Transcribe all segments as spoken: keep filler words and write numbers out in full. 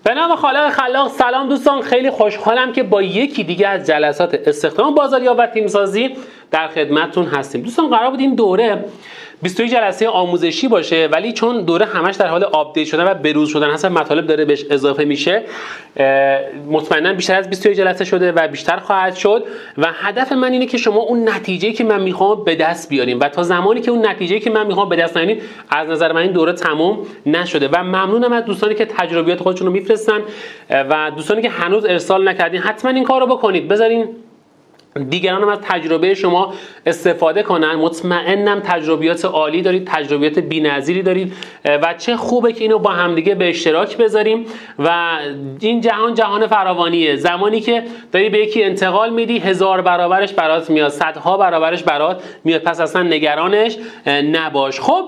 به نام خالق خلاق. سلام دوستان، خیلی خوشحالم که با یکی دیگه از جلسات استخدام بازاریاب و تیم سازی در خدمتتون هستیم. دوستان قرار بود این دوره بیست و یک جلسه آموزشی باشه، ولی چون دوره همش در حال آپدیت شدن و بروز شدن هست، مطالب داره بهش اضافه میشه، مطمئنا بیشتر از بیست و یک جلسه شده و بیشتر خواهد شد و هدف من اینه که شما اون نتیجه‌ای که من میخوام به دست بیاریم و تا زمانی که اون نتیجه‌ای که من میخوام به دست نیاریم، از نظر من این دوره تموم نشده. و ممنونم از دوستانی که تجربیات خودشون رو میفرستن و دوستانی که هنوز ارسال نکردین حتما این کارو بکنید، بذارین دیگران هم از تجربه شما استفاده کنن. مطمئنم تجربیات عالی دارید، تجربیات بی‌نظیری دارید و چه خوبه که اینو با همدیگه به اشتراک بذاریم. و این جهان جهان فراوانیه، زمانی که داری به یکی انتقال میدی هزار برابرش برات میاد، صدها برابرش برات میاد، پس اصلا نگرانش نباش. خب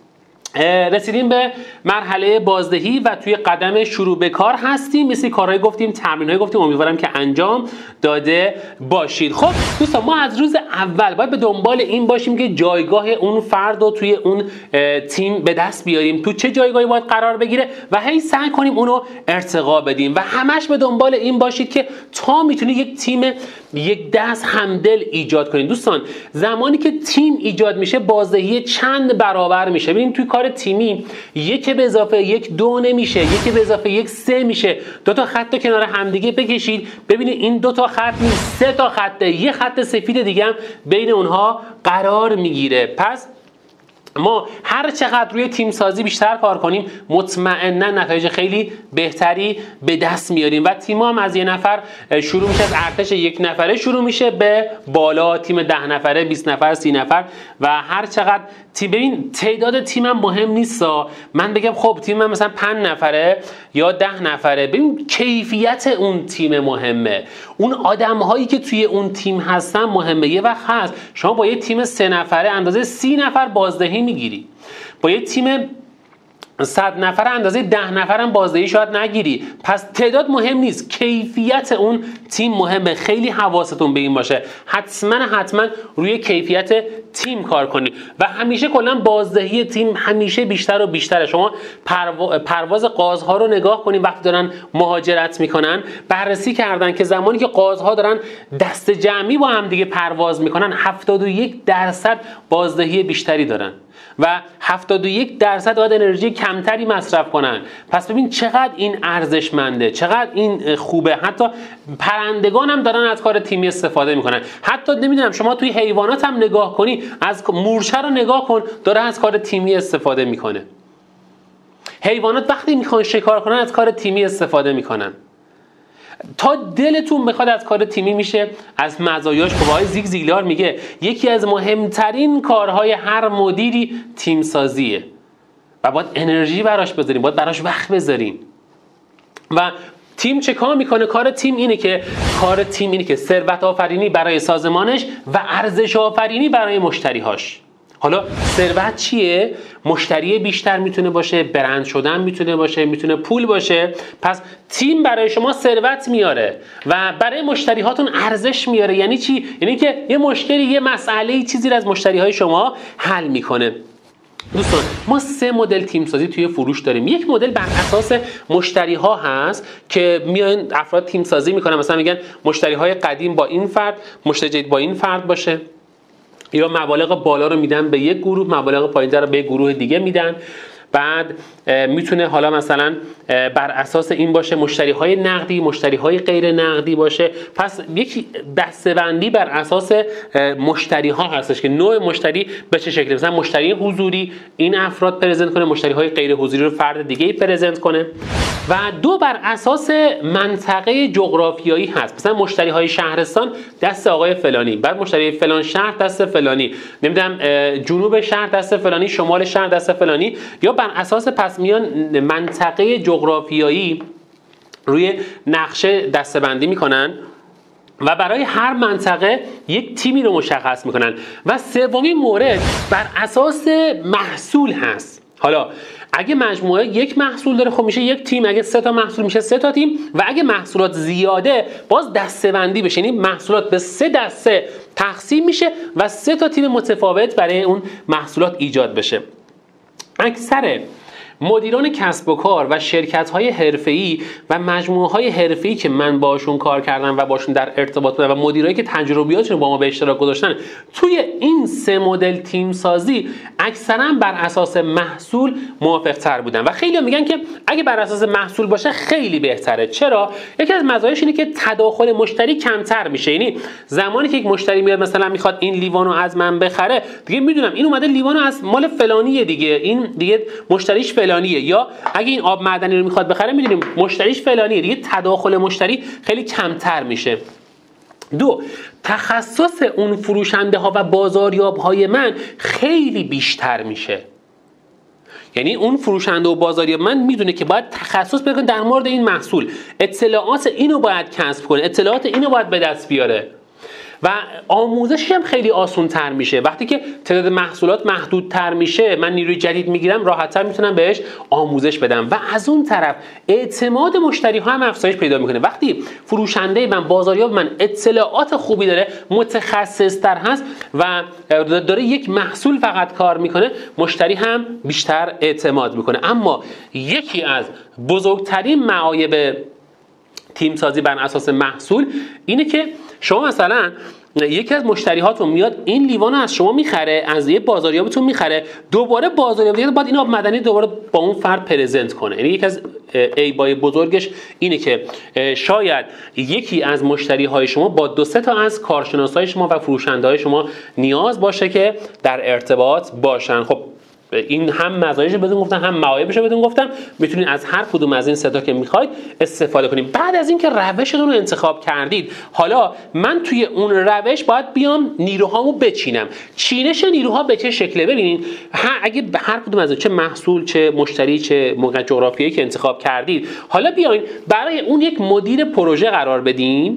رسیدیم به مرحله بازدهی و توی قدم شروع به کار هستیم. مثل کارهایی گفتیم، تمرینایی گفتیم، امیدوارم که انجام داده باشید. خب دوستان، ما از روز اول باید به دنبال این باشیم که جایگاه اون فرد رو توی اون تیم به دست بیاریم، تو چه جایگاهی باید قرار بگیره و هی سعی کنیم اونو ارتقا بدیم و همش به دنبال این باشید که تا میتونید یک تیم یک دست همدل ایجاد کنید. دوستان زمانی که تیم ایجاد میشه، بازدهی چند برابر میشه. ببینید توی کار تیمی یک به اضافه یک دو نمیشه، یک به اضافه یک سه میشه. دو تا خط کنار همدیگه بکشید، ببینید این دو تا خط نیست، سه تا خطه، یه خط سفید دیگه هم بین اونها قرار میگیره. پس ما هر چقدر روی تیم سازی بیشتر کار کنیم، مطمئنا نتایج خیلی بهتری به دست میاریم و تیم هم از یه نفر شروع میشه، از ارتش یک نفره شروع میشه به بالا، تیم ده نفره، بیست نفر، سی نفر و هر چقدر تیم. ببین تعداد تیم هم مهم نیست. من بگم خب تیم من مثلا پنج نفره یا ده نفره، ببین کیفیت اون تیم مهمه، اون آدم هایی که توی اون تیم هستن مهمه. یه وقت هست شما با یه تیم سه نفره اندازه سی نفر بازدهی میگیری، با یه تیم صد نفر اندازه ده نفر هم بازدهی شاید نگیری. پس تعداد مهم نیست، کیفیت اون تیم مهمه. خیلی حواستون به این باشه، حتما حتما روی کیفیت تیم کار کنید و همیشه کلا بازدهی تیم همیشه بیشتر و بیشتره. شما پرو... پرواز قازها رو نگاه کنید، وقتی دارن مهاجرت میکنن بررسی کردن که زمانی که قازها دارن دست جمعی با هم دیگه پرواز میکنن، هفتاد و یک درصد بازدهی بیشتری دارن و هفتاد و یک درصد باید انرژی کمتری مصرف کنن. پس ببین چقدر این ارزشمنده، چقدر این خوبه. حتی پرندگان هم دارن از کار تیمی استفاده میکنن. حتی نمیدونم شما توی حیوانات هم نگاه کنی، از مورچه رو نگاه کن، داره از کار تیمی استفاده میکنه. حیوانات وقتی میخوان شکار کنن از کار تیمی استفاده میکنن. تا دلتون بخواد از کار تیمی میشه از مزایاش. خب آقای زیگ زیگلار میگه یکی از مهمترین کارهای هر مدیری تیم سازیه و باید انرژی براش بذاریم، باید براش وقت بذاریم. و تیم چه کار میکنه؟ کار تیم اینه که کار تیم اینه که ثروت آفرینی برای سازمانش و ارزش آفرینی برای مشتریهاش. حالا ثروت چیه؟ مشتری بیشتر میتونه باشه، برند شدن میتونه باشه، میتونه پول باشه. پس تیم برای شما ثروت میاره و برای مشتری هاتون ارزش میاره. یعنی چی؟ یعنی که یه مشکلی، یه مسئله، چیزی رو از مشتری های شما حل میکنه. دوستان ما سه مدل تیم سازی توی فروش داریم. یک مدل بر اساس مشتری ها هست که میان افراد تیم سازی میکنن، مثلا میگن مشتری های قدیم با این فرد، مشتری جدید با این فرد باشه، یا مبالغ بالا رو میدن به یک گروه، مبالغ پایین‌تر رو به یک گروه دیگه میدن. بعد میتونه حالا مثلا بر اساس این باشه مشتری های نقدی، مشتری های غیر نقدی باشه. پس یک دسته‌بندی بر اساس مشتری ها هستش که نوع مشتری به چه شکلی. مثلا مشتری حضوری این افراد پرزنت کنه، مشتری های غیر حضوری رو فرد دیگه ای پرزنت کنه. و دو بر اساس منطقه جغرافیایی هست. مثلا مشتری های شهرستان دست آقای فلانی، بعد مشتری فلان شهر دست فلانی، نمیدونم جنوب شهر دست فلانی، شمال شهر دست فلانی. یا بر اساس پس میان منطقه جغرافیایی روی نقشه دسته‌بندی میکنن و برای هر منطقه یک تیمی رو مشخص میکنن. و سومین مورد بر اساس محصول هست. حالا اگه مجموعه یک محصول داره خب میشه یک تیم، اگه سه تا محصول میشه سه تا تیم و اگه محصولات زیاده باز دسته‌بندی بشه، یعنی محصولات به سه دسته تقسیم میشه و سه تا تیم متفاوت برای اون محصولات ایجاد بشه. اکثر مدیران کسب و کار و شرکت‌های حرفه‌ای و مجموعه‌های حرفه‌ای که من باشون کار کردم و باشون در ارتباط بودم و مدیرایی که تجربیاتشون با ما به اشتراک گذاشتن توی این سه مدل تیم سازی اکثرا بر اساس محصول موافق‌تر بودن و خیلی میگن که اگه بر اساس محصول باشه خیلی بهتره. چرا؟ یکی از مزایاش اینه که تداخل مشتری کمتر میشه. یعنی زمانی که یک مشتری میاد مثلا میخواد این لیوانو از من بخره، دیگه میدونم این اومده لیوانو از مال فلانیه، دیگه این دیگه مشتریش فلانیه، یا اگه این آب معدنی رو میخواد بخره میدونیم مشتریش فلانیه، دیگه تداخل مشتری خیلی کمتر میشه. دو، تخصص اون فروشنده ها و بازاریاب های من خیلی بیشتر میشه. یعنی اون فروشنده و بازاریاب من میدونه که باید تخصص بکنه در مورد این محصول، اطلاعات اینو باید کسب کنه، اطلاعات اینو باید به دست بیاره و آموزشش هم خیلی آسان تر میشه. وقتی که تعداد محصولات محدودتر میشه، من نیروی جدید میگیرم، راحت‌تر میتونم بهش آموزش بدم و از اون طرف اعتماد مشتری ها هم افزایش پیدا میکنه. وقتی فروشنده من، بازاریاب من اطلاعات خوبی داره، متخصص تر هست و داره یک محصول فقط کار میکنه، مشتری هم بیشتر اعتماد میکنه. اما یکی از بزرگترین معایب تیم سازی بر اساس محصول اینه که شما مثلا یکی از مشتریهاتون میاد این لیوانو از شما میخره، از یه بازاریابتون میخره، دوباره بازاریاب دیگه بعد این آب معدنی دوباره با اون فرد پرزنت کنه. یعنی یکی از عیبای بزرگش اینه که شاید یکی از مشتریهای شما با دو سه تا از کارشناسای شما و فروشنده‌های شما نیاز باشه که در ارتباط باشن. خب این هم مزایاش بدون گفتم، هم معایبش بدون گفتم. میتونید از هر کدوم از این سه تا که میخواید استفاده کنید. بعد از اینکه روشتون رو انتخاب کردید، حالا من توی اون روش باید بیام نیروهامو بچینم. چینش نیروها به چه شکله؟ ببینید اگه هر کدوم از چه محصول، چه مشتری، چه موقع جغرافیایی که انتخاب کردید، حالا بیاین برای اون یک مدیر پروژه قرار بدین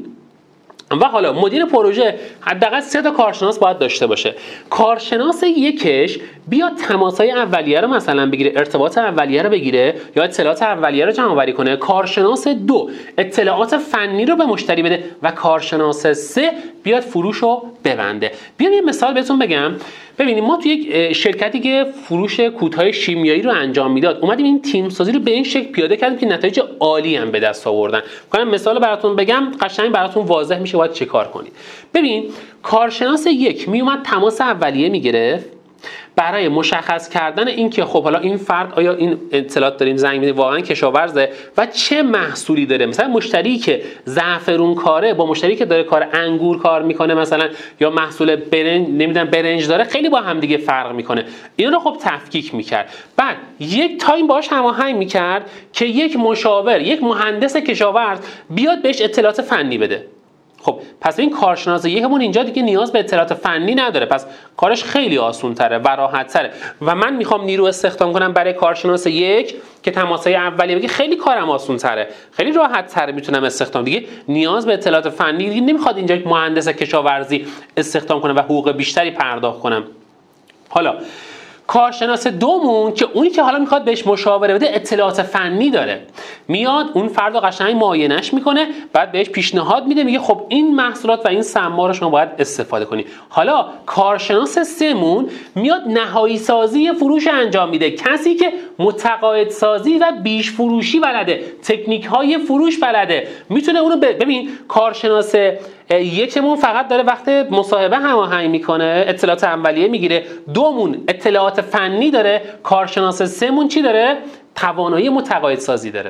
و حالا مدیر پروژه حداقل سه تا کارشناس باید داشته باشه. کارشناس یکش بیا تماسای اولیه رو مثلا بگیره، ارتباط اولیه رو بگیره یا اطلاعات اولیه رو جمع آوری کنه. کارشناس دو اطلاعات فنی رو به مشتری بده و کارشناس سه بیاد فروش رو ببنده. بیام یه مثال بهتون بگم. ببینید ما تو یک شرکتی که فروش کودهای شیمیایی رو انجام میداد، اومدیم این تیم سازی رو به این شکل پیاده کردیم که نتایج عالی هم به دست آوردن. می‌خوام مثال براتون بگم، قشنگ براتون واضح میشه باید چه کار کنید. ببین کارشناس یک میومد تماس اولیه میگرفت برای مشخص کردن این که خب حالا این فرد آیا این اطلاعات داریم زنگ میده واقعا کشاورزه و چه محصولی داره. مثلا مشتری که زعفرون کاره با مشتری که داره کار انگور کار میکنه مثلا، یا محصول برنج نمیدونم برنج داره، خیلی با هم دیگه فرق میکنه. اینا رو خب تفکیک میکرد. بعد یک تایم باهاش هماهنگ میکرد که یک مشاور، یک مهندس کشاورز بیاد بهش اطلاعات فنی بده. خب پس این کارشناس یکمون اینجا دیگه نیاز به اطلاعات فنی نداره، پس کارش خیلی آسون تره و راحت تره و من میخوام نیرو استخدام کنم برای کارشناس یک که تماسای اولیه بگی، خیلی کارم آسون تره، خیلی راحت تره میتونم استخدام. دیگه نیاز به اطلاعات فنی دیگه نمیخواد اینجا یک مهندس کشاورزی استخدام کنم و حقوق بیشتری پرداخت کنم. حالا کارشناس دومون که اونی که حالا میخواد بهش مشاوره بده اطلاعات فنی داره، میاد اون فرد رو قشنگ معاینش میکنه، بعد بهش پیشنهاد میده، میگه خب این محصولات و این سما رو شما باید استفاده کنی. حالا کارشناس سمون میاد نهایی سازی فروش انجام میده، کسی که متقاعد سازی و بیش فروشی بلده، تکنیک های فروش بلده، میتونه اونو ببین. کارشناس یکمون فقط داره وقت مصاحبه هماهنگ میکنه، اطلاعات اولیه میگیره. دومون اطلاعات فنی داره. کارشناس سمون چی داره؟ توانایی متقاعد سازی داره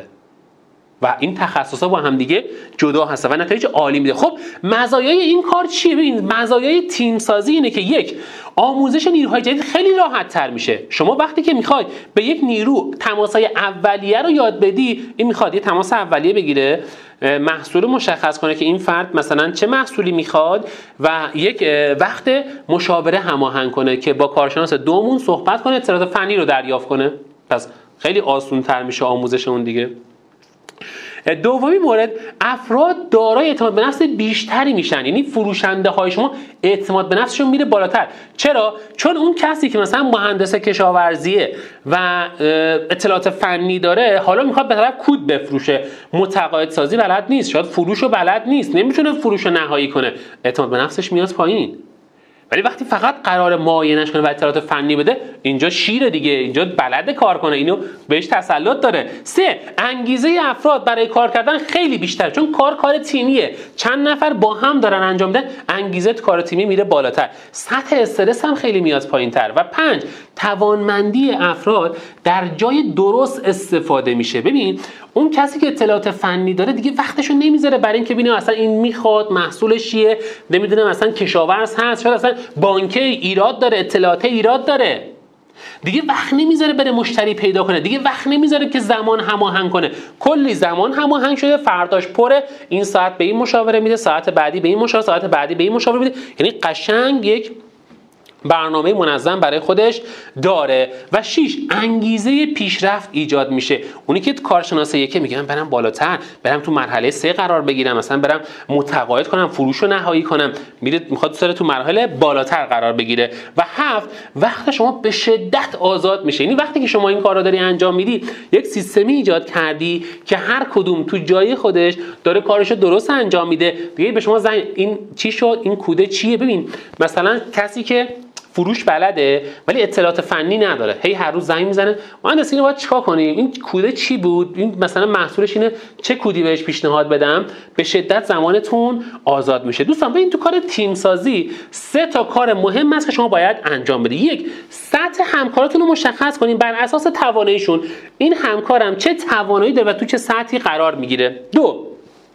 و این تخصصا با هم دیگه جدا هستن و نتایج عالی میده. خب مزایای این کار چیه؟ ببین مزایای تیم سازی اینه که یک، آموزش نیروهای جدید خیلی راحت تر میشه. شما وقتی که میخواید به یک نیرو تماسای اولیه رو یاد بدی، این میخواد یه تماس اولیه بگیره، محصول رو مشخص کنه که این فرد مثلا چه محصولی میخواد و یک وقت مشاوره هماهنگ کنه که با کارشناس دومون صحبت کنه، اطلاعات فنی رو دریافت کنه. پس خیلی آسان تر میشه آموزش اون دیگه. دومی مورد، افراد دارای اعتماد به نفس بیشتری میشن. یعنی فروشنده های شما اعتماد به نفسشون میره بالاتر. چرا؟ چون اون کسی که مثلا مهندس کشاورزیه و اطلاعات فنی داره، حالا میخواد به طرف کود بفروشه، متقاعد سازی بلد نیست، شاید فروشو بلد نیست، نمیتونه فروشو نهایی کنه، اعتماد به نفسش میاد پایین. ولی وقتی فقط قرار معاینش کنه و اطلاعات فنی بده، اینجا شیره دیگه، اینجا بلده کار کنه، اینو بهش تسلط داره. سه، انگیزه افراد برای کار کردن خیلی بیشتر، چون کار کار تیمیه، چند نفر با هم دارن انجام میدن، انگیزه کار تیمی میره بالاتر، سطح استرس هم خیلی میاد پایینتر. و پنج، توانمندی افراد در جای درست استفاده میشه. ببین اون کسی که اطلاعات فنی داره دیگه وقتشو نمیذاره برای اینکه ببینه اصلا این میخواد محصولش چیه، نمیدونه مثلا کشاورز هست، شاید اصلا بانک ایراد داره، اطلاعات ایراد داره، دیگه وقت نمیذاره بره مشتری پیدا کنه، دیگه وقت نمیذاره که زمان هماهنگ کنه. کلی زمان هماهنگ شده، فرداش پره، این ساعت به این مشاوره میده، ساعت بعدی به این مشاوره، ساعت بعدی به این مشاوره میده، یعنی قشنگ یک برنامه منظم برای خودش داره. و شش، انگیزه پیشرفت ایجاد میشه. اونی که کارشناس یکی میگه من برم بالاتر، برم تو مرحله سه قرار بگیرم، مثلا برم متقاعد کنم، فروش رو نهایی کنم، میره میخواد سر تو مرحله بالاتر قرار بگیره. و هفت، وقت شما به شدت آزاد میشه. یعنی وقتی که شما این کارا داری انجام میدی، یک سیستمی ایجاد کردی که هر کدوم تو جای خودش داره کارشو درست انجام میده. دیگه به شما زنگ این چی شد، این کوده چیه. ببین مثلا کسی که فروش بلده ولی اطلاعات فنی نداره، هی هر روز زنگ میزنه مهندس اینو باید چیکار کنیم، این کوده چی بود، این مثلا محصولش اینه، چه کودی بهش پیشنهاد بدم. به شدت زمانتون آزاد میشه. دوستان ببین تو کار تیم سازی سه تا کار مهم هست که شما باید انجام بدید. یک، سطح همکاراتون رو مشخص کنین بر اساس تواناییشون، این همکارم چه توانایی داره و تو چه سطحی قرار میگیره. دو،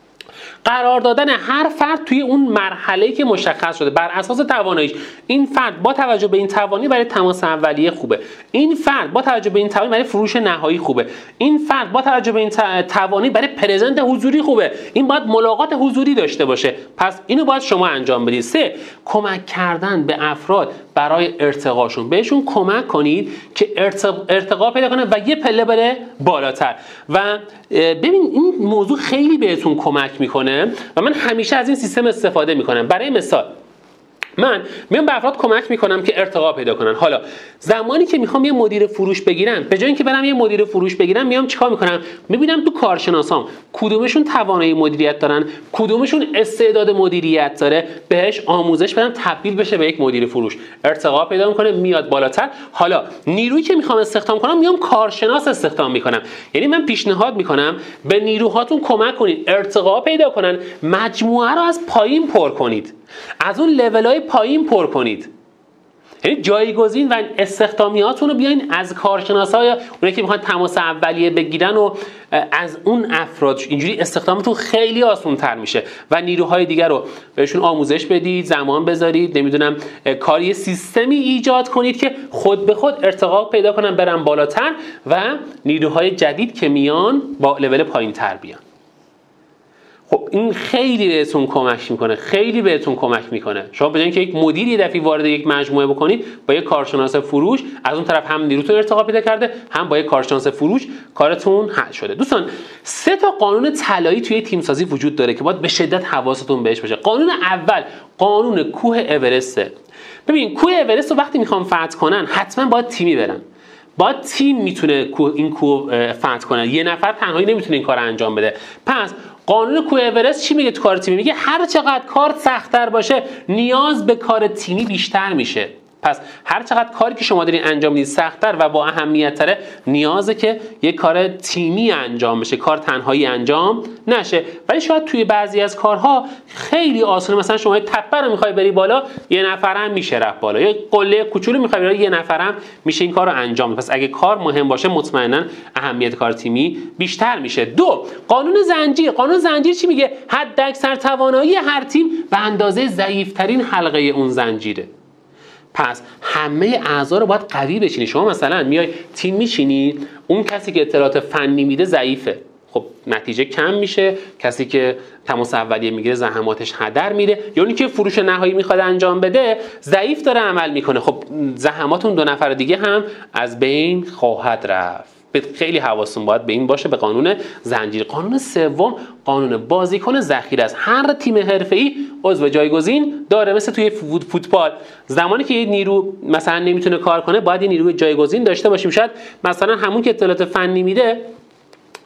قرار دادن هر فرد توی اون مرحله‌ای که مشخص شده بر اساس تواناییش. این فرد با توجه به این توانایی برای تماس اولیه خوبه، این فرد با توجه به این توانایی برای فروش نهایی خوبه، این فرد با توجه به این توانایی برای پرزنت حضوری خوبه، این باید ملاقات حضوری داشته باشه، پس اینو باید شما انجام بدید. سه، کمک کردن به افراد برای ارتقاشون، بهشون کمک کنید که ارتقا پیدا کنه و یه پله بره بالاتر. و ببین این موضوع خیلی بهتون کمک میکنه و من همیشه از این سیستم استفاده میکنم. برای مثال من میام به افراد کمک میکنم که ارتقا پیدا کنن. حالا زمانی که میخوام یه مدیر فروش بگیرم، به جای اینکه برم یه مدیر فروش بگیرم، میام چیکار میکنم؟ میبینم تو کارشناسام کدومشون توانایی مدیریت دارن، کدومشون استعداد مدیریت داره، بهش آموزش بدم تبدیل بشه به یک مدیر فروش، ارتقا پیدا میکنه، میاد بالاتر. حالا نیرویی که میخوام استخدام کنم میام کارشناس استخدام میکنم. یعنی من پیشنهاد میکنم به نیروهاتون کمک کنید ارتقا پیدا کنن، مجموعه رو از پایین پر کنید، از اون لول‌های پایین پر کنید. یعنی جایگزین و استخدامیاتون رو بیاین از کارشناسای اونایی که میخوان تماس اولیه بگیرن و از اون افراد، اینجوری استخدامتون خیلی آسان‌تر میشه و نیروهای دیگر رو بهشون آموزش بدید، زمان بذارید، نمیدونم کاری سیستمی ایجاد کنید که خود به خود ارتقا پیدا کنن، برن بالاتر و نیروهای جدید که میان با لول پایین‌تر بیان. خب این خیلی بهتون کمک میکنه، خیلی بهتون کمک میکنه. شما به جای اینکه یک مدیر یه دفعه وارد یک مجموعه بکنید، با یک کارشناس فروش از اون طرف هم نیروتون ارتقا پیدا کرده، هم با یک کارشناس فروش کارتون حل شده. دوستان سه تا قانون طلایی توی تیم سازی وجود داره که باید به شدت حواستون بهش باشه. قانون اول قانون کوه اورسته. ببین کوه اورست رو وقتی میخوام فتح کنن حتما باید تیمی برن. با تیم میتونه این کوه فتح کنه، یه نفر تنهایی نمیتونه این کار انجام بده. پس قانون کوه اورست چی میگه تو کار تیمی؟ میگه هر چقدر کار سخت‌تر باشه نیاز به کار تیمی بیشتر میشه. پس هر چقدر کاری که شما دارین انجام میدید سخت‌تر و با اهمیت تره، نیازه که یک کار تیمی انجام بشه، کار تنهایی انجام نشه. ولی شاید توی بعضی از کارها خیلی آسونه، مثلا شما یه تپه رو میخوای بری بالا، یه نفرم میشه رفت بالا، یه قله کوچولو میخوای بری، یه نفرم میشه این کار رو انجام بده. پس اگه کار مهم باشه مطمئنا اهمیت کار تیمی بیشتر میشه. دو، قانون زنجیر. قانون زنجیر چی میگه؟ حداکثر توانایی هر تیم به اندازه ضعیف‌ترین حلقه اون زنجیره. پس همه اعضا رو باید قوی بچینی. شما مثلا میای تیم میچینی، اون کسی که اطلاعات فنی میده ضعیفه، خب نتیجه کم میشه، کسی که تماس اولیه میگیره زحماتش هدر میره، یا اونی که فروش نهایی میخواد انجام بده ضعیف داره عمل میکنه، خب زحمات اون دو نفر دیگه هم از بین خواهد رفت. خیلی حواستون باید به این باشه، به قانون زنجیر. قانون سوم قانون بازیکن ذخیره است. هر تیم حرفه‌ای عضو جایگزین داره، مثل توی فوتبال زمانی که یه نیرو مثلا نمیتونه کار کنه باید یه نیروی جایگزین داشته باشیم. شاید مثلا همون که اطلاعات فنی میده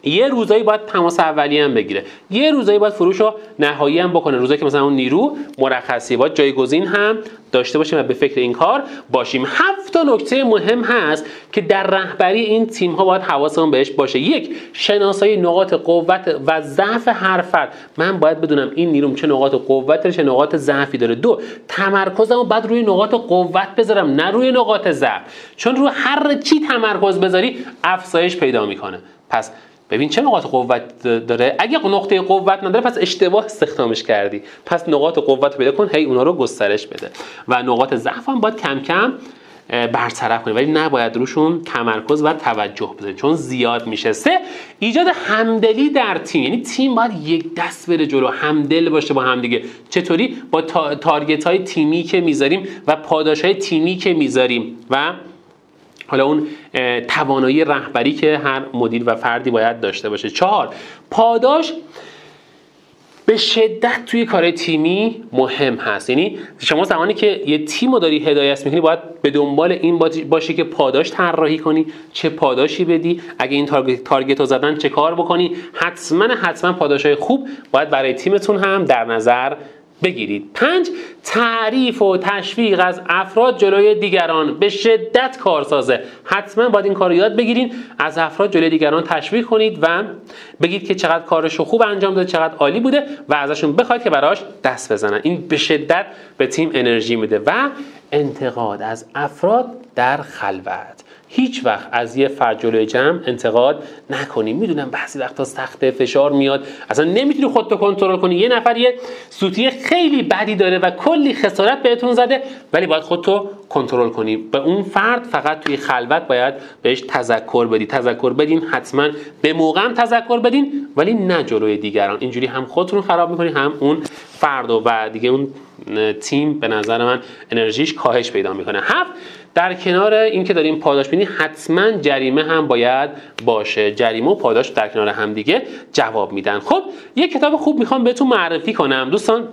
یه روزایی باید تماس اولیه هم بگیره، یه روزایی باید فروش رو نهایی هم بکنه، روزایی که مثلا اون نیرو مرخصی، باید جایگزین هم داشته باشیم و به فکر این کار باشیم. هفت تا نکته مهم هست که در رهبری این تیم ها باید حواسمون بهش باشه. یک، شناسایی نقاط قوت و ضعف هر فرد. من باید بدونم این نیروم چه نقاط قوت داره، چه نقاط ضعفی داره. دو، تمرکزمو باید روی نقاط قوت بذارم، نه روی نقاط ضعف، چون روی هر چی تمرکز بذاری افزایش پیدا میکنه. پس ببین چه نقاط قوت داره، اگه نقطه قوت نداره پس اشتباه استخدامش کردی، پس نقاط قوت پیدا کن، هی اونا رو گسترش بده و نقاط ضعف هم باید کم کم برطرف کنی، ولی نباید روشون تمرکز و توجه بذاری چون زیاد میشه. سه، ایجاد همدلی در تیم، یعنی تیم باید یک دست بره جلو، همدل باشه با همدیگه. چطوری؟ با تارگت های تیمی که میذاریم و پاداش های تیمی که میذاریم و حالا اون توانایی رهبری که هر مدیر و فردی باید داشته باشه. چهار، پاداش به شدت توی کار تیمی مهم هست. یعنی شما زمانی که یه تیم رو داری هدایت میکنی باید به دنبال این باشی که پاداش طراحی کنی، چه پاداشی بدی، اگه این تارگت, تارگت رو زدن چه کار بکنی. حتما حتما پاداشای خوب باید برای تیمتون هم در نظر بگیرید. پنج، تعریف و تشویق از افراد جلوی دیگران به شدت کارسازه. حتما باید این کار رو یاد بگیرید، از افراد جلوی دیگران تشویق کنید و بگید که چقدر کارشو خوب انجام داده، چقدر عالی بوده و ازشون بخواید که براش دست بزنن. این به شدت به تیم انرژی میده. و انتقاد از افراد در خلوت. هیچ وقت از یه فرد جلوی جمع انتقاد نکنیم. میدونم بعضی وقتا سخت فشار میاد، اصلا نمیتونی خودتو کنترل کنی. یه نفر یه سوتی خیلی بدی داره و کلی خسارت بهتون زده، ولی باید خودتو کنترل کنی. به اون فرد فقط توی خلوت باید بهش تذکر بدی. تذکر بدین، حتما به موقع هم تذکر بدین، ولی نه جلوی دیگران. اینجوری هم خودتون خراب میکنی هم اون فردو و دیگه اون تیم به نظر من انرژیش کاهش پیدا میکنه. هفت، در کنار این که داریم پاداش بینی حتما جریمه هم باید باشه. جریمه و پاداش در کنار هم دیگه جواب میدن. خب یک کتاب خوب میخوام بهتون معرفی کنم دوستان،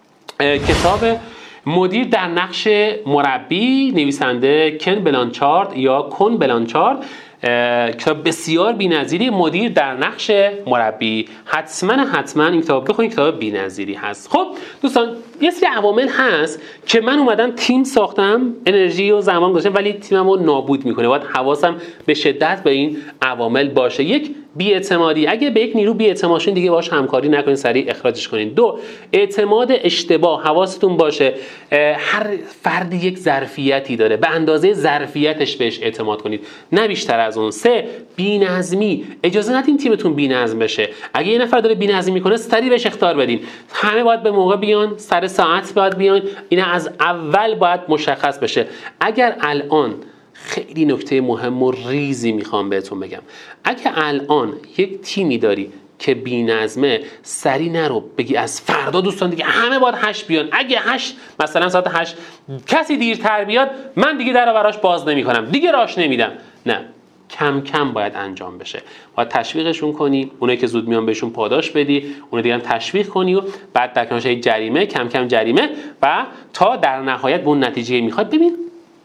کتاب مدیر در نقش مربی، نویسنده کن بلانچارد یا کن بلانچارد. کتاب بسیار بی‌نظیری، مدیر در نقش مربی. حتما حتما این کتاب بخونید، کتاب بی‌نظیری هست. خب دوستان یه سری عوامل هست که من اومدم تیم ساختم، انرژی و زمان گذاشتم، ولی تیمم رو نابود میکنه. باید حواسم به شدت به این عوامل باشه. یک، بی‌اعتمادی. اگه به یک نیرو بی‌اعتماد شین دیگه باهاش همکاری نکنین، سریع اخراجش کنین. دو، اعتماد اشتباه. حواستون باشه هر فرد یک ظرفیتی داره، به اندازه ظرفیتش بهش اعتماد کنید، نه بیشتر از اون. سه، بی‌نظمی. اجازه ندین تیمتون بی‌نظم بشه. اگه یه نفر داره بی‌نظمی میکنه سریع بهش اخطار بدین. همه باید به موقع بیان، سر ساعت باید بیان. اینا از اول باید مشخص بشه. اگر الان خیلی نکته مهم و ریزی میخوام بهتون بگم، اگه الان یک تیمی داری که بی‌نظمه، سری نرو بگی از فردا دوستان دیگه همه باید هشت بیان. اگه هشت مثلا ساعت هشت کسی دیرتر بیاد من دیگه در رو براش باز نمی کنم، دیگه راش نمیدم. نه، کم کم باید انجام بشه. باید تشویقشون کنی، اونایی که زود میان بهشون پاداش بدی، اون دیگه هم تشویق کنی و بعد در کنارش جریمه، کم کم جریمه و تا در نهایت به اون نتیجه میخواد. ببین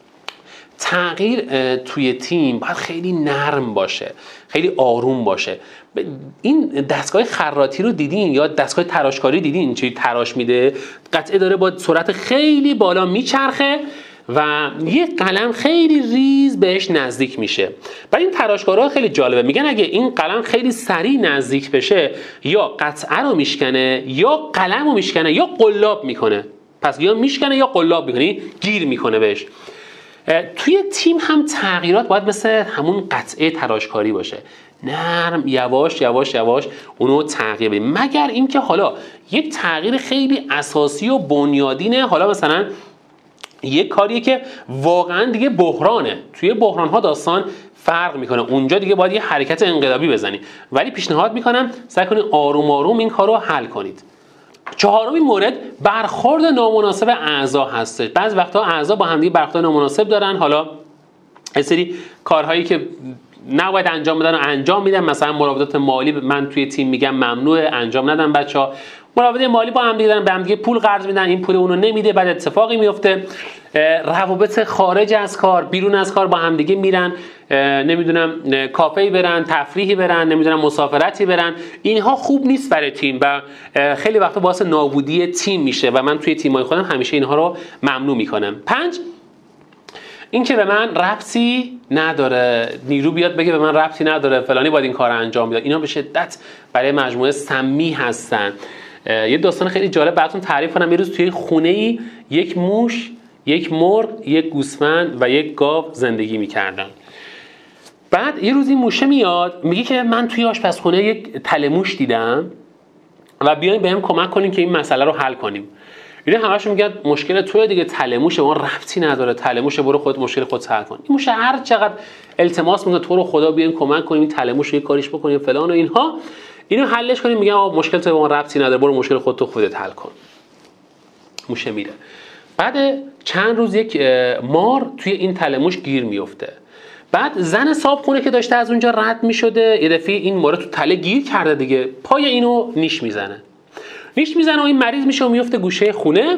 تغییر توی تیم باید خیلی نرم باشه، خیلی آروم باشه. این دستگاه خراطی رو دیدین یا دستگاه تراشکاری دیدین چه تراش میده؟ قطعه داره با سرعت خیلی بالا میچرخه و یه قلم خیلی ریز بهش نزدیک میشه. و این تراشکارها خیلی جالبه، میگن اگه این قلم خیلی سریع نزدیک بشه یا قطعه رو میشکنه یا قلم رو میشکنه یا قلاب میکنه. پس یا میشکنه یا قلاب میکنه، گیر میکنه بهش. توی تیم هم تغییرات باید مثل همون قطعه تراشکاری باشه، نرم، یواش یواش یواش اونو تغییر بدیم. مگر اینکه حالا یک تغییر خیلی اساسی و بنیادینه، حالا مثلا یک کاریه که واقعا دیگه بحرانه، توی بحران ها داستان فرق میکنه، اونجا دیگه باید یه حرکت انقلابی بزنی. ولی پیشنهاد میکنم سعی کنید آروم آروم این کارو حل کنید. چهارمین مورد برخورد نامناسب اعضا هستش. بعضی وقتا اعضا با همدیگه برخورد نامناسب دارن، حالا یه سری کارهایی که نباید انجام بدن و انجام میدن. مثلا مراودات مالی من توی تیم میگم ممنوعه، انجام ندن بچه‌ها. مراوده مالی با هم دیگه دارن، به هم دیگه پول قرض میدن، این پول اونو نمیده، بعد اتفاقی میفته. روابط خارج از کار، بیرون از کار با هم دیگه میرن، نمیدونم کافه‌ای برن، تفریحی برن، نمیدونم مسافرتی برن. اینها خوب نیست برای تیم و خیلی وقتا باعث نابودی تیم میشه و من توی تیمای خودم همیشه اینها رو ممنوع میکنم. پنج، این که به من ربطی نداره، نیرو بیاد بگه به من ربطی نداره فلانی باید این کار رو انجام بده، اینا به شدت برای مجموعه سمی هستن. یه داستان خیلی جالب براتون تعریف کنم. یه روز توی خونه‌ای یک موش، یک مرغ، یک گوسفند و یک گاو زندگی میکردن. بعد یه روز این موشه میاد میگه که من توی آشپزخونه یک تله موش دیدم و بیاین بهم کمک کنین که این مسئله رو حل کنیم. اینا همشون میگن مشکل توی دیگه، تله موش ما ربطی نداره، تله موش برو خودت مشکل خودت حل کن. این موش هر چقدر التماس میکنه تو رو خدا بیاین کمک کنیم این تله موش رو یه کاریش بکنیم فلان و اینها، اینو حلش کنیم، میگن آقا مشکل توی ما ربطی نداره، برو مشکل خودت تو خودت حل کن. موشه میره. بعد چند روز یک مار توی این تله موش گیر میفته. بعد زن صابخونه که داشته از اونجا رد میشده، یه دفعه این مار تو تله گیر کرده دیگه، پای اینو نیش میزنه. نیش میزنه و این مریض میشه و میفته گوشه خونه.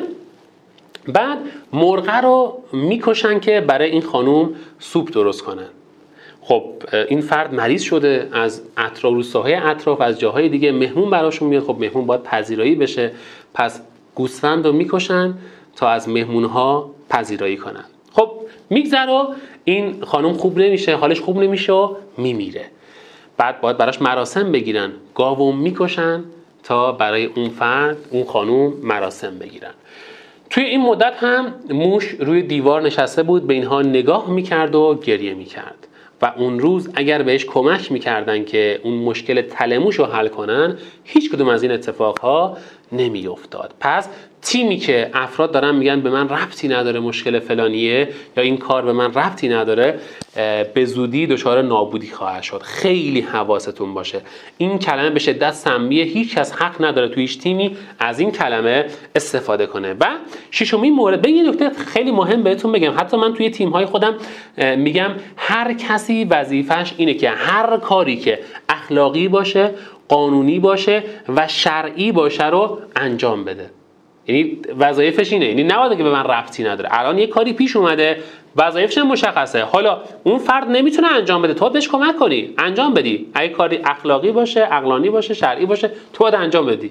بعد مرغه رو میکشن که برای این خانوم سوپ درست کنن. خب این فرد مریض شده، از اطراف روستاهای اطراف از جاهای دیگه مهمون براشون میاد، خب مهمون باید پذیرایی بشه، پس گوسفند رو میکشن تا از مهمونها پذیرایی کنن. خب میگذره، این خانم خوب نمیشه، حالش خوب نمیشه و میمیره. بعد باید براش مراسم بگیرن، گاو میکشن تا برای اون فرد، اون خانم مراسم بگیرن. توی این مدت هم موش روی دیوار نشسته بود، به اینها نگاه میکرد و گریه میکرد و اون روز اگر بهش کمک میکردن که اون مشکل تله موش رو حل کنن، هیچ کدوم از این اتفاقها نمیافتاد. پس تیمی که افراد دارن میگن به من ربطی نداره مشکل فلانیه یا این کار به من ربطی نداره، به زودی دچار نابودی خواهد شد. خیلی حواستون باشه، این کلمه به شدت سمیه، هیچ کس حق نداره توی هیچ تیمی از این کلمه استفاده کنه. و ششمین مورد، به یه نکته خیلی مهم بهتون بگم، حتی من توی تیم‌های خودم میگم هر کسی وظیفه‌اش اینه که هر کاری که اخلاقی باشه، قانونی باشه و شرعی باشه رو انجام بده. یعنی وظایفش اینه، یعنی نباید که به من ربطی نداره. الان یه کاری پیش اومده، وظایفش مشخصه، حالا اون فرد نمیتونه انجام بده، تو بهش کمک کنی انجام بدی. اگه کاری اخلاقی باشه، عقلانی باشه، شرعی باشه، تو باید انجام بدی.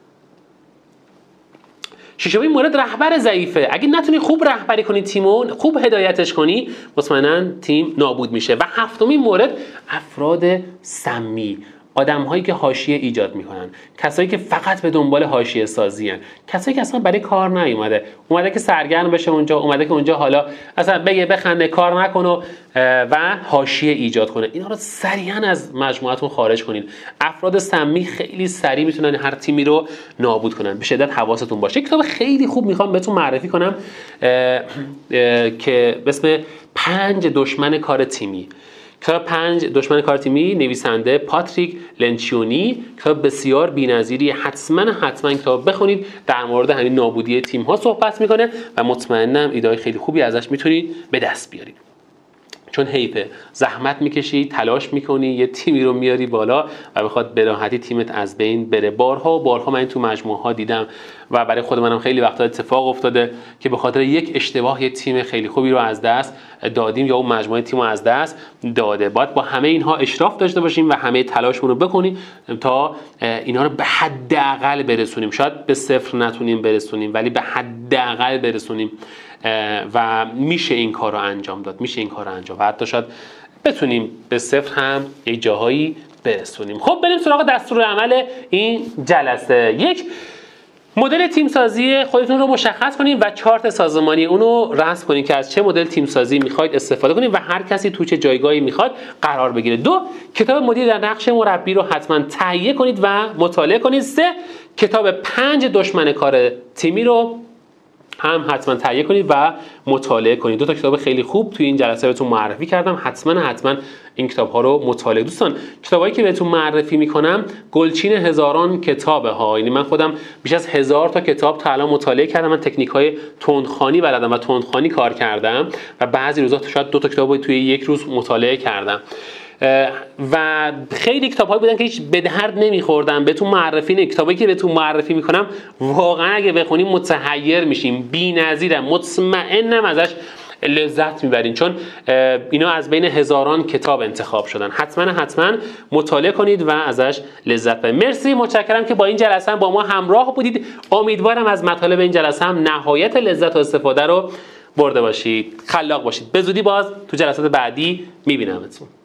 ششمین مورد، رهبر ضعیفه. اگه نتونی خوب رهبری کنی تیمو، خوب هدایتش کنی، مطمئنا تیم نابود میشه. و هفتمین مورد، افراد سمی، آدم هایی که حاشیه ایجاد میکنن، کسایی که فقط به دنبال حاشیه سازی ان، کسایی که اصلا برای کار نیومده، اومده که سرگرم بشه اونجا، اومده که اونجا حالا اصلا بگه بخنده، کار نکنه و حاشیه ایجاد کنه. اینا رو سریعا از مجموعتون خارج کنین. افراد سمی خیلی سریع میتونن هر تیمی رو نابود کنن. به شدت حواستون باشه. کتاب خیلی خوب میخوام بهتون معرفی کنم اه اه که به اسم پنج دشمن کار تیمی. کتاب پنج دشمن کار تیمی، نویسنده پاتریک لنچیونی. کتاب بسیار بی‌نظیری، حتما حتما کتاب بخونید. در مورد همین نابودی تیم ها صحبت میکنه و مطمئنم ایده خیلی خوبی ازش میتونید به دست بیارید. چون حیفه، زحمت میکشی، تلاش میکنی، یه تیمی رو میاری بالا و بخواد به راحتی تیمت از بین بره. بارها و بارها من این تو مجموعه ها دیدم و برای خود منم خیلی وقتا اتفاق افتاده که به خاطر یک اشتباه یه تیم خیلی خوبی رو از دست دادیم یا اون مجموعه تیم رو از دست داده. باید با همه اینها اشراف داشته باشیم و همه تلاشمون رو بکنیم تا اینا رو به حداقل برسونیم. شاید به صفر نتونیم برسونیم ولی به حداقل برسونیم و میشه این کار رو انجام داد، میشه این کار رو انجام و حتی شاید بتونیم به صفر هم یک جاهایی برسونیم. خب بریم سراغ دستورالعمل این جلسه. یک، مدل تیم سازی خودتون رو مشخص کنید و چارت سازمانی اونو رسم کنید که از چه مدل تیم سازی میخواید استفاده کنید و هر کسی تو چه جایگاهی میخواد قرار بگیره. دو، کتاب مدیر در نقش مربی رو حتما تهیه کنید و مطالعه کنید. سه، کتاب پنج دشمن کار تیمی رو هم حتما تهیه کنید و مطالعه کنید. دو تا کتاب خیلی خوب توی این جلسه بهتون معرفی کردم، حتما حتما این کتاب ها رو مطالعه. دوستان کتابایی که بهتون معرفی میکنم گلچین هزاران کتابه ها، یعنی من خودم بیش از هزار تا کتاب تا الان مطالعه کردم. من تکنیک های تندخوانی بلدم و تندخوانی کار کردم و بعضی روزا شاید دو تا کتاب توی یک روز مطالعه کردم. و خیلی کتاب‌هایی بودن که هیچ به درد نمی‌خوردن. بهتون معرفی نه کتابی که بهتون معرفی می‌کنم واقعا اگه بخونیم متحیر میشیم، بی‌نظیرم، مطمئنم ازش لذت میبرین، چون اینا از بین هزاران کتاب انتخاب شدن. حتما حتما مطالعه کنید و ازش لذت ببرید. مرسی، متشکرم که با این جلسه هم با ما همراه بودید. امیدوارم از مطالب این جلسه هم نهایت لذت و استفاده رو برده باشید. خلاق باشید. به زودی باز تو جلسات بعدی میبینمتون.